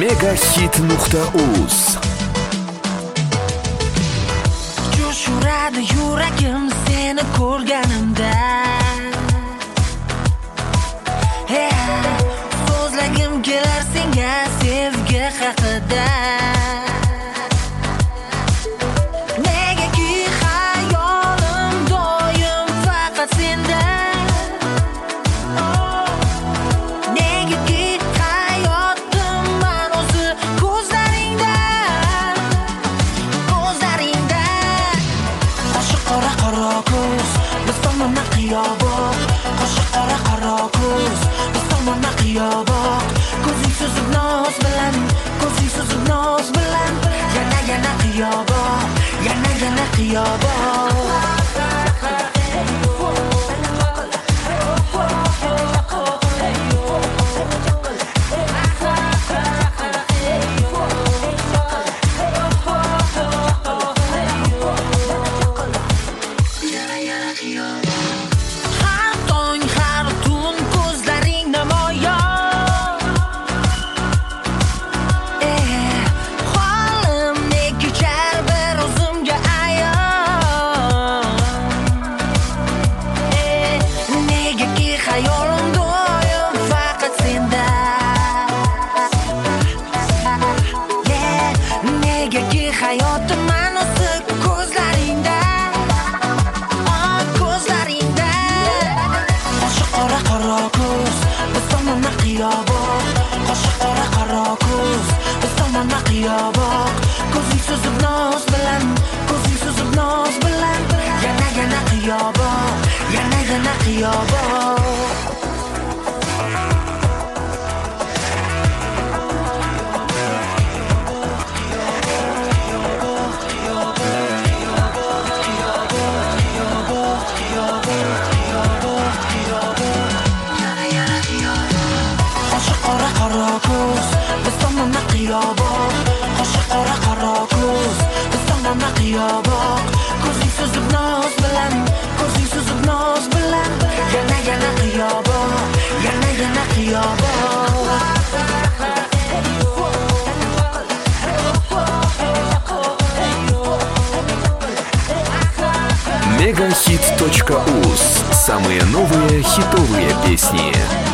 Megahit.uz. Jo'shuradi yuragim seni ko'rganimda. So'zlagim kelar senga sevgi haqida. Negaki hayolim doim faqat senda. Negaki hayotim man o'zi ko'zlaringda. Qo'shi qora qora ko'z, biz tomonna qiyoboq. Qo'shi qora qora ko'z, biz tomonna qiyoboq. Ko'zing suzib noz bilan, ko'zing suzib noz bilan. Yana qiyoboq, yana qiyoboq. Har tong, har tun ko'zlaring namoyon. Holim ne kechar bir o'zimga ayon. Negaki hayolim doim faqat senda. Negaki hayotim man o'zi ko'zlaringda. Qo'shi qora qora ko'z, biz tomonna qiyoboq. Qo'shi qora qora ko'z, biz tomonna qiyoboq. Ko'zing suzib noz bilan, ko'zing suzib noz bilan. Yana qiyoboq, yana qiyoboq. Qo'shi qora qora ko'z, biz tomonna qiyoboq. Qo'shi qora qora ko'z, biz tomonna qiyoboq. Ko'zing suzib noz bilan, ko'zing suzib noz bilan. Yana qiyoboq, yana qiyoboq. Megahit.uz. Самые новые хитовые песни.